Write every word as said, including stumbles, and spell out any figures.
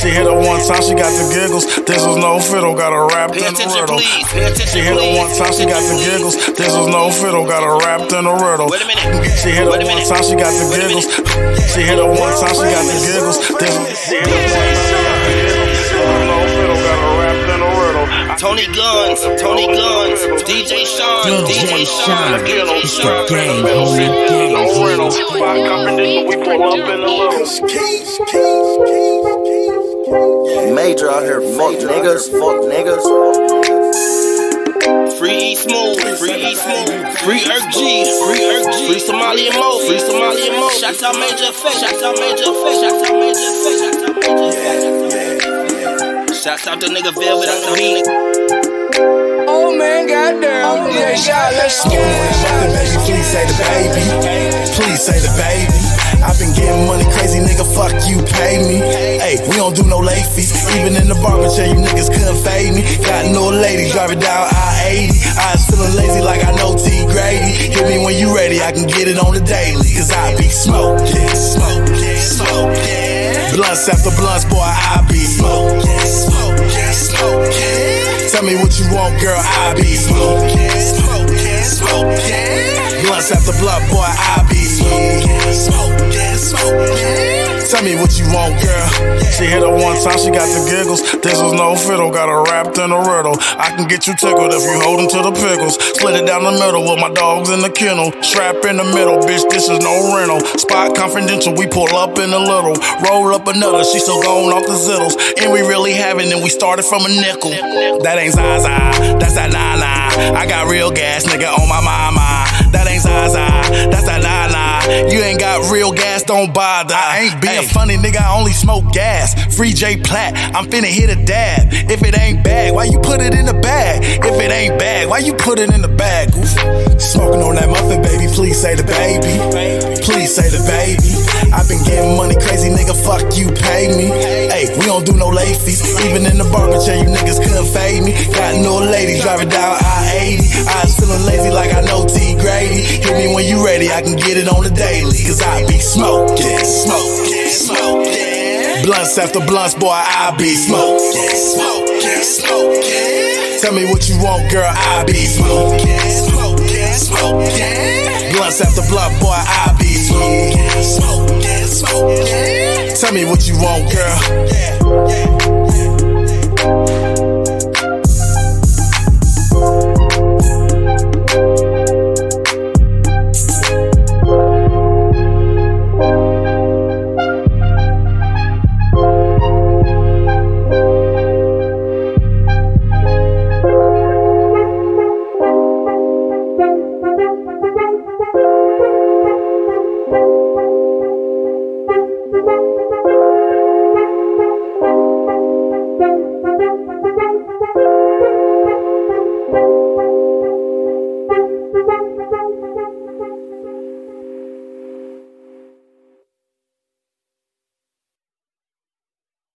She hit her one time, she got the giggles. This was no fiddle, got a wrapped in a riddle. She hit her one time, she got the giggles. This was no fiddle, got her wrapped in a riddle. She hit her one time, she got the giggles. She hit her one time, she got the giggles. This was no fiddle, got her wrapped in a riddle. Tony Guns, Tony Guns, D J Sean, D J Sean, D J Sean. Gang, homie, gang. No riddle. Spot competition, we pull up in the little. Major out here, fuck niggas, fuck niggas. Free E Smooth, free E Smooth, free Erk G, free Erk G, free Somali and Mo, free Somali and Mo. Shout out Major Effect, shout out Major Effect, shout out Major Effect, shout out Major Effect. Shout out the nigga Velvet on the beat. Oh man, goddamn, yeah, y'all, let's get it. Please say the baby, please say the baby. I've been getting money crazy, nigga, fuck you, pay me. Hey, we don't do no late fees. Even in the barber chair, you niggas couldn't fade me. Got no lady, driving down I eighty. I was feeling lazy like I know T Grady. Hit me when you ready, I can get it on the daily. Cause I be smoking, smoking, smoking. Blunts after blunts, boy, I be smoking, smoking, smoking. Tell me what you want, girl, I be smoking, smoking, smoking. Blunts after blunt, boy, I be smoking, smoking, smoking. Tell me what you want, girl. She hit her one time, she got the giggles. This was no fiddle, got her wrapped in a riddle. I can get you tickled if you holdin' to the pickles. Split it down the middle with my dogs in the kennel. Strap in the middle, bitch, this is no rental. Spot confidential, we pull up in a little. Roll up another, she still going off the zittles. And we really haven't, and we started from a nickel. That ain't Zaza, that's that nah-nah. I got real gas, nigga, on my mama. That ain't Zaza, that's that nah-nah. You ain't got real gas, don't bother. I ain't being funny, nigga, I only smoke gas. Free J Platt, I'm finna hit a dab. If it ain't bag, why you put it in the bag? If it ain't bag, why you put it in the bag? Oof. Smoking on that muffin, baby, please say the baby. Please say the baby. I've been getting money crazy, nigga, fuck you, pay me. Hey, we don't do no late fees. Even in the barber chair, you niggas couldn't fade me. Got no lady, driving down I eighty. I was feeling lazy like I know T Grady. Hit me when you ready, I can get it on the daily. Cause I be smoking, smoking, smoking. Blunts after blunts, boy, I be smoking, smoking, smoking. Tell me what you want, girl, I be smoking, smoking, smoking. Blunts after blunt, boy, I be smoking, smoking, smoking. Tell me what you want, girl. Thank you.